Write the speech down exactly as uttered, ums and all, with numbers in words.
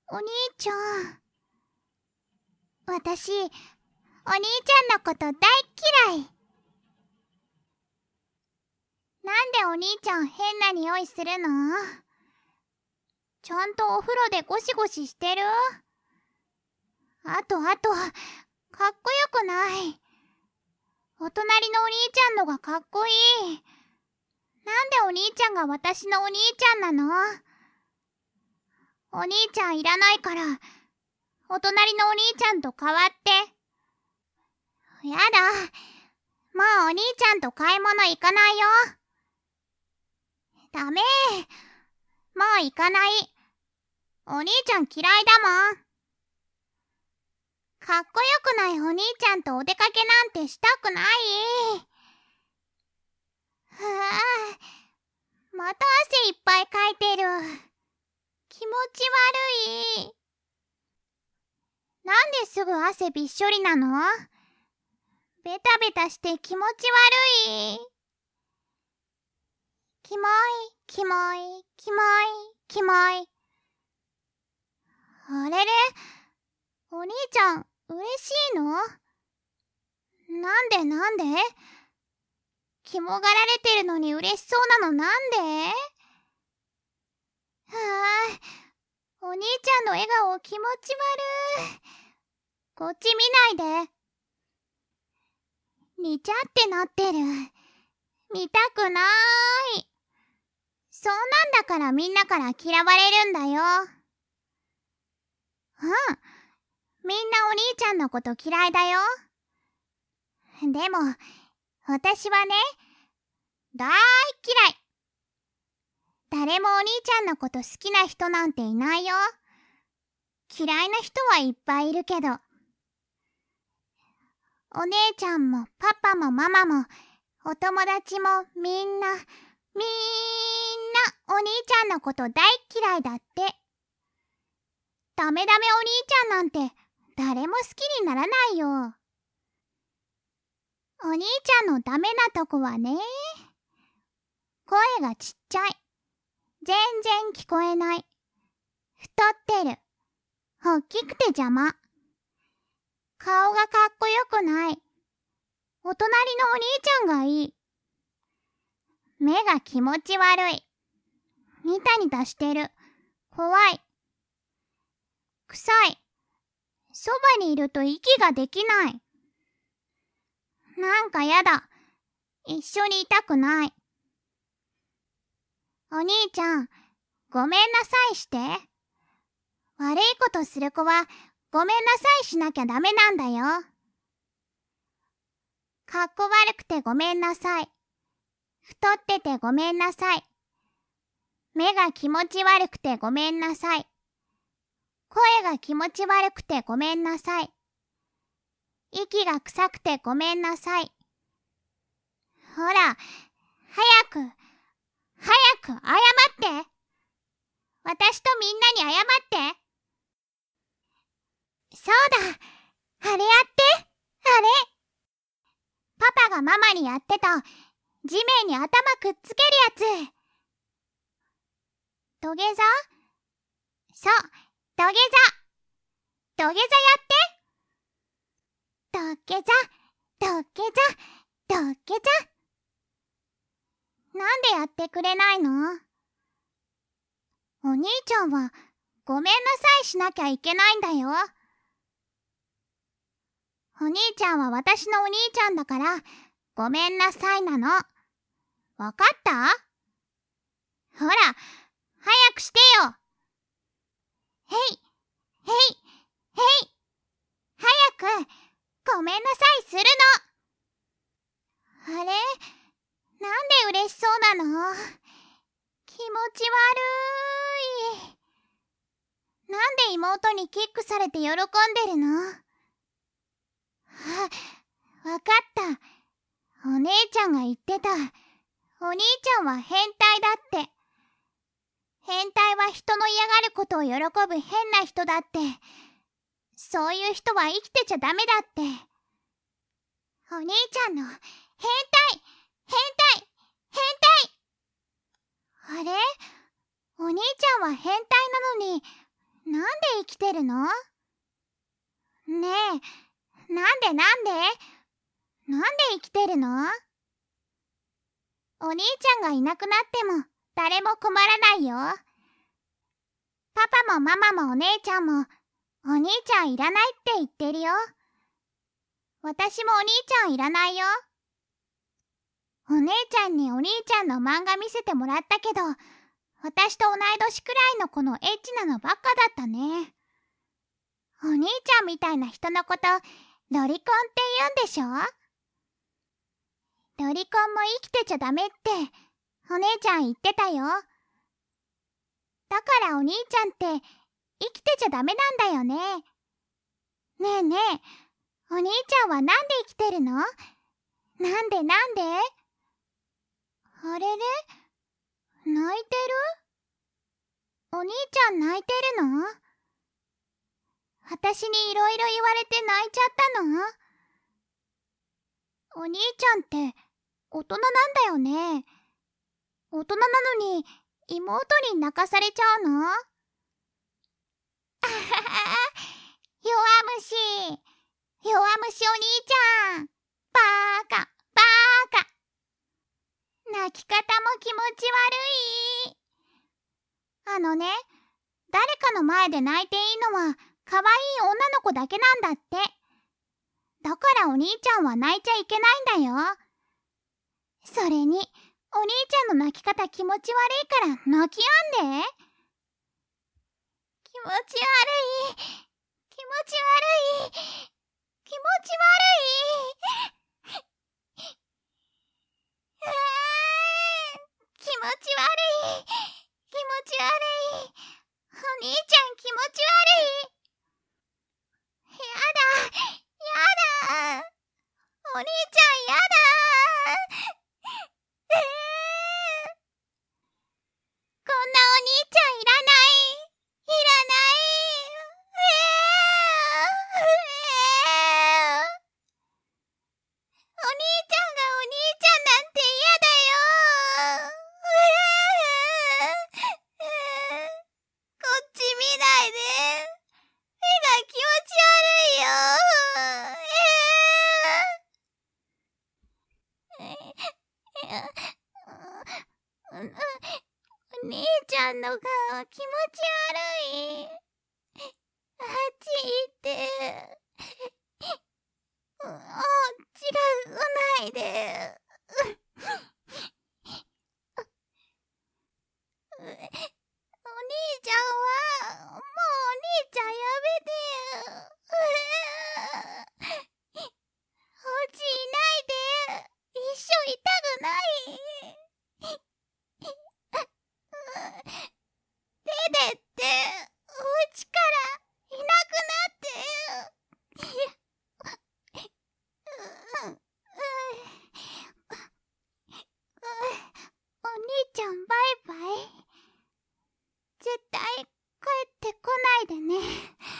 お兄ちゃん。私、お兄ちゃんのこと大嫌い。なんでお兄ちゃん変な匂いするの？ちゃんとお風呂でゴシゴシしてる？あとあと、かっこよくない。お隣のお兄ちゃんのがかっこいい。なんでお兄ちゃんが私のお兄ちゃんなの？お兄ちゃんいらないから、お隣のお兄ちゃんと代わって。やだ。もうお兄ちゃんと買い物行かないよ。ダメ。もう行かない。お兄ちゃん嫌いだもん。かっこよくないお兄ちゃんとお出かけなんてしたくない。ふぁ、また汗いっぱいかいてる。気持ち悪い。なんですぐ汗びっしょりなの？ベタベタして気持ち悪い。キモい、キモい、キモい、キモい。あれれ？お兄ちゃん、嬉しいの？なんでなんで？肝がられてるのに嬉しそうなのなんで？はぁ、お兄ちゃんの笑顔気持ち悪い。こっち見ないで。にちゃってなってる。見たくない。そんなんだからみんなから嫌われるんだよ。うん。みんなお兄ちゃんのこと嫌いだよ。でも、私はね、だーい嫌い。誰もお兄ちゃんのこと好きな人なんていないよ。嫌いな人はいっぱいいるけど。お姉ちゃんもパパもママもお友達もみんな、みんなお兄ちゃんのこと大嫌いだって。ダメダメお兄ちゃんなんて誰も好きにならないよ。お兄ちゃんのダメなとこはね、声がちっちゃい。全然聞こえない。太ってる。おっきくて邪魔。顔がかっこよくない。お隣のお兄ちゃんがいい。目が気持ち悪い。ニタニタしてる。怖い。臭い。そばにいると息ができない。なんかやだ。一緒にいたくない。お兄ちゃん、ごめんなさいして。悪いことする子はごめんなさいしなきゃダメなんだよ。かっこ悪くてごめんなさい。太っててごめんなさい。目が気持ち悪くてごめんなさい。声が気持ち悪くてごめんなさい。息が臭くてごめんなさい。ほら、早く、早く謝って。私とみんなに謝って。そうだ、あれやって、あれ。パパがママにやってた地面に頭くっつけるやつ。土下座？そう、土下座。土下座やって。土下座、土下座、土下座。なんでやってくれないの？お兄ちゃんはごめんなさいしなきゃいけないんだよ。お兄ちゃんは私のお兄ちゃんだからごめんなさいなの。わかった？ほら、早くしてよ。へい、へい、へい。早く、ごめんなさいするの。あれ？なんで嬉しそうなの？気持ち悪い。なんで妹にキックされて喜んでるの？あ、わかった。お姉ちゃんが言ってた。お兄ちゃんは変態だって。変態は人の嫌がることを喜ぶ変な人だって。そういう人は生きてちゃダメだって。お兄ちゃんの変態、変態、変態。あれ？お兄ちゃんは変態なのに、 なんで生きてるの？ねえ、なんでなんでなんで生きてるの？お兄ちゃんがいなくなっても誰も困らないよ。パパもママもお姉ちゃんもお兄ちゃんいらないって言ってるよ。私もお兄ちゃんいらないよ。お姉ちゃんにお兄ちゃんの漫画見せてもらったけど、私と同い年くらいの子のエッチなのばっかだったね。お兄ちゃんみたいな人のことロリコンって言うんでしょ？ロリコンも生きてちゃダメってお姉ちゃん言ってたよ。だからお兄ちゃんって生きてちゃダメなんだよね。ねえねえ、お兄ちゃんはなんで生きてるの？なんでなんで？あれれ？泣いてる？お兄ちゃん泣いてるの？私にいろいろ言われて泣いちゃったの？お兄ちゃんって大人なんだよね。大人なのに妹に泣かされちゃうの？あはは、弱虫。弱虫お兄ちゃん。バーカ、バーカ。泣き方も気持ち悪い。あのね、誰かの前で泣いていいのは可愛い女の子だけなんだって。だからお兄ちゃんは泣いちゃいけないんだよ。それに、お兄ちゃんの泣き方気持ち悪いから泣きやんで。気持ち悪い。気持ち悪い。気持ち悪い。あー、気持ち悪い。気持ち悪い。お兄ちゃん気持ち悪い。やだ。やだ。お兄ちゃんやだ。えー、こんなお兄ちゃんいらない。いらない。えー、えー、お兄ちゃんがお兄ちゃんなんて嫌だよ。えー、えー、こっち見ないで。目が気持ち悪いよ。えー、えー、お兄ちゃんの顔気持ち悪い。あっち行って。もう近くないで。お兄ちゃんはもうお兄ちゃんやめてよ。お家いないで。一緒いたくない。出てって、お家からいなくなって。お兄ちゃんバイバイ。絶対帰ってこないでね。